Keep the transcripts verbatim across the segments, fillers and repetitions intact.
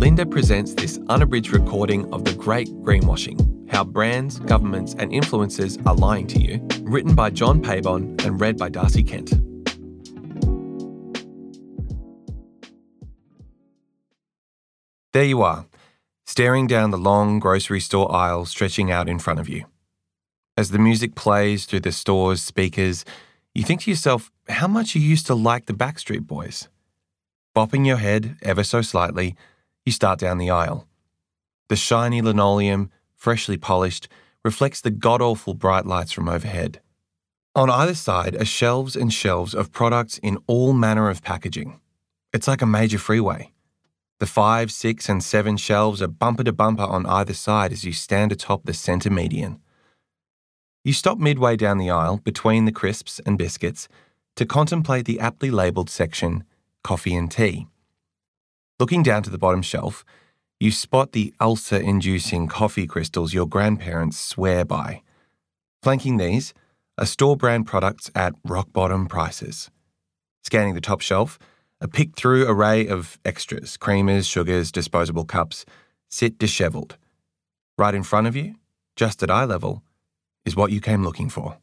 Linda presents this unabridged recording of the Great Greenwashing, How Brands, Governments and Influencers Are Lying to You, written by John Paybon and read by Darcy Kent. There you are, staring down the long grocery store aisle stretching out in front of you. As the music plays through the store's speakers, you think to yourself how much you used to like the Backstreet Boys. Bopping your head ever so slightly, you start down the aisle. The shiny linoleum, freshly polished, reflects the god-awful bright lights from overhead. On either side are shelves and shelves of products in all manner of packaging. It's like a major freeway. The five, six and seven shelves are bumper to bumper on either side as you stand atop the centre median. You stop midway down the aisle between the crisps and biscuits to contemplate the aptly labelled section, Coffee and Tea. Looking down to the bottom shelf, you spot the ulcer-inducing coffee crystals your grandparents swear by. Flanking these are store-brand products at rock-bottom prices. Scanning the top shelf, a picked-through array of extras, creamers, sugars, disposable cups, sit dishevelled. Right in front of you, just at eye level, is what you came looking for.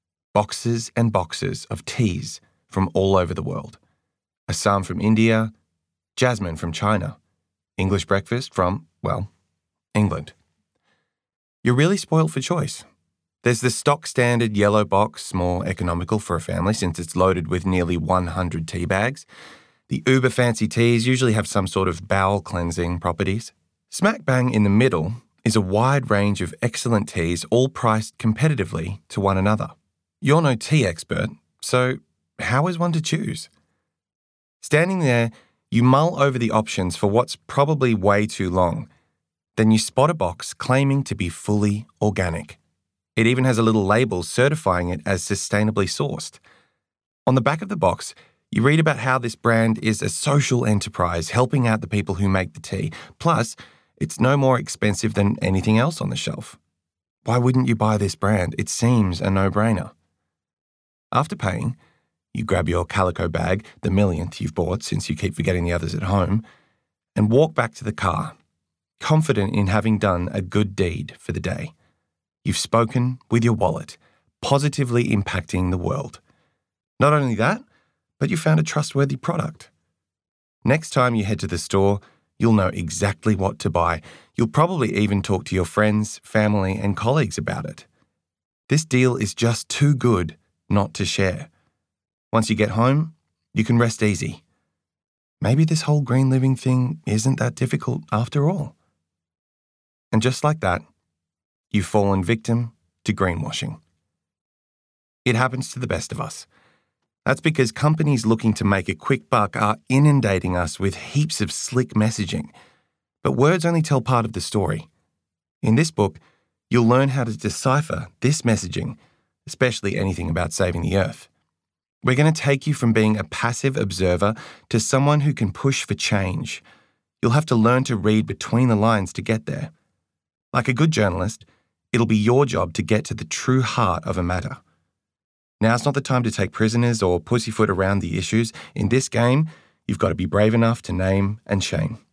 Boxes and boxes of teas from all over the world. Assam from India, jasmine from China, English breakfast from, well, England. You're really spoilt for choice. There's the stock standard yellow box, more economical for a family since it's loaded with nearly one hundred tea bags. The uber fancy teas usually have some sort of bowel cleansing properties. Smack bang in the middle is a wide range of excellent teas all priced competitively to one another. You're no tea expert, so how is one to choose? Standing there, you mull over the options for what's probably way too long. Then you spot a box claiming to be fully organic. It even has a little label certifying it as sustainably sourced. On the back of the box, you read about how this brand is a social enterprise helping out the people who make the tea. Plus, it's no more expensive than anything else on the shelf. Why wouldn't you buy this brand? It seems a no-brainer. After paying, you grab your calico bag, the millionth you've bought since you keep forgetting the others at home, and walk back to the car, confident in having done a good deed for the day. You've spoken with your wallet, positively impacting the world. Not only that, but you found a trustworthy product. Next time you head to the store, you'll know exactly what to buy. You'll probably even talk to your friends, family, and colleagues about it. This deal is just too good not to share. Once you get home, you can rest easy. Maybe this whole green living thing isn't that difficult after all. And just like that, you've fallen victim to greenwashing. It happens to the best of us. That's because companies looking to make a quick buck are inundating us with heaps of slick messaging. But words only tell part of the story. In this book, you'll learn how to decipher this messaging, especially anything about saving the earth. We're going to take you from being a passive observer to someone who can push for change. You'll have to learn to read between the lines to get there. Like a good journalist, it'll be your job to get to the true heart of a matter. Now's not the time to take prisoners or pussyfoot around the issues. In this game, you've got to be brave enough to name and shame.